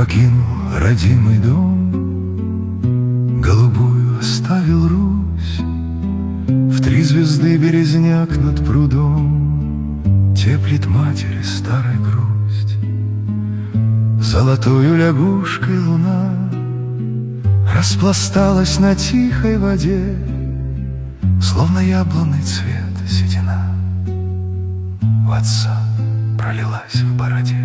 покинул родимый дом, голубую оставил Русь. В 3 звезды березняк над прудом теплит матери старая грусть. Золотою лягушкой луна распласталась на тихой воде, словно яблонный цвет седина у отца пролилась в бороде.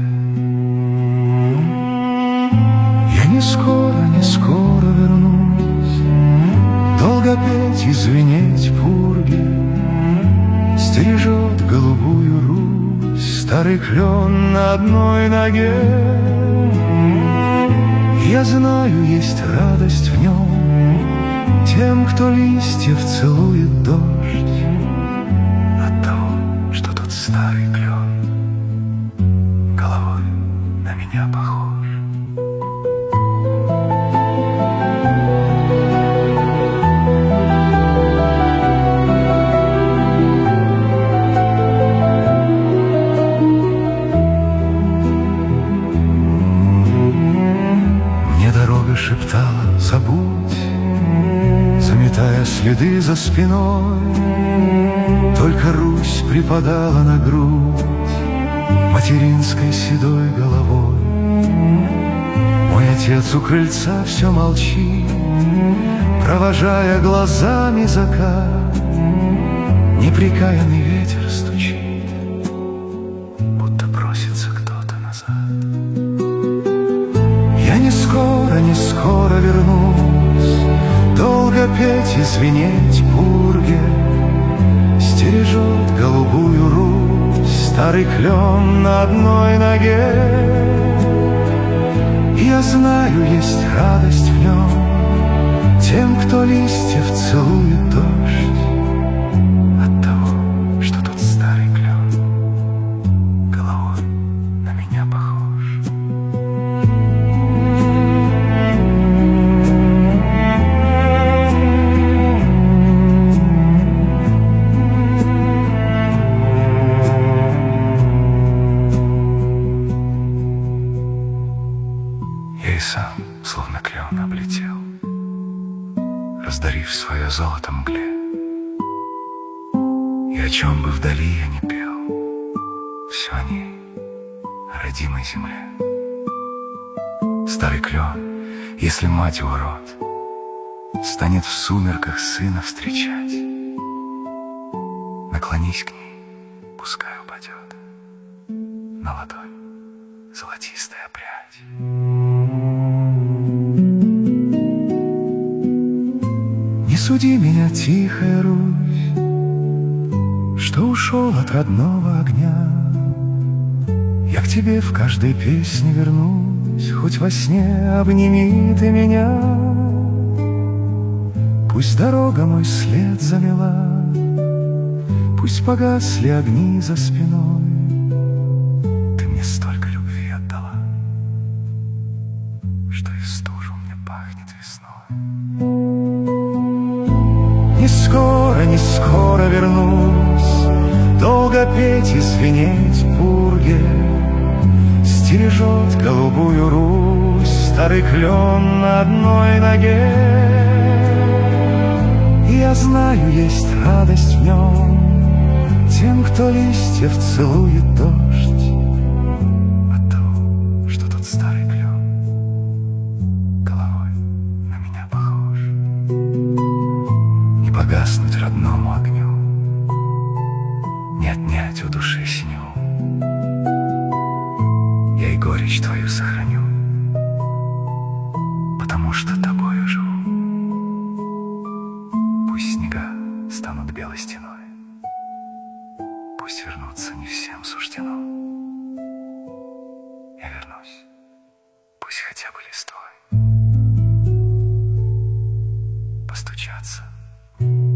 Я не скоро вернусь, долго петь и звенеть пурги. Стережет голубую Русь старый клен на одной ноге. Я знаю, есть радость в нем тем, кто листьев целует дождь, от того, что тот старый клен головой на меня похож. Шептала: забудь, заметая следы за спиной. Только Русь припадала на грудь материнской седой головой. Мой отец у крыльца все молчит, провожая глазами закат. Непрекаянный ветер стучит, будто просится кто-то назад. Я не скоро вернусь, долго петь и звенеть пурге. Стережет голубую Русь старый клен на одной ноге. Я знаю, есть радость в нем тем, кто листьев целует дождь, от того, что тот старый клен головой на меня похож. Я и сам, словно клен, облетел, раздарив свое золото мгле. И о чем бы вдали я не пел, все о ней, о родимой земле. Старый клен, если мать его род станет в сумерках сына встречать, наклонись к ней, пускай упадет на ладонь золотистая прядь. Не суди меня, тихая Русь, что ушел от родного огня. Я к тебе в каждой песне вернусь, хоть во сне обними ты меня. Пусть дорога мой след замела, пусть погасли огни за спиной. Ты мне столько любви отдала, что и в стужу мне пахнет весной. Не скоро вернусь, долго петь и звенеть пурге. Стережет голубую Русь старый клен на одной ноге. Я знаю, есть радость в нем тем, кто листьев целует дождь, от того, что тот старый клен головой на меня похож. Не погаснуть родному огню, не отнять у души синеву. Я и горечь твою сохраню, потому что тобою живу. Пусть снега станут белой стеной, пусть вернуться не всем суждено. Я вернусь, пусть хотя бы листвой постучаться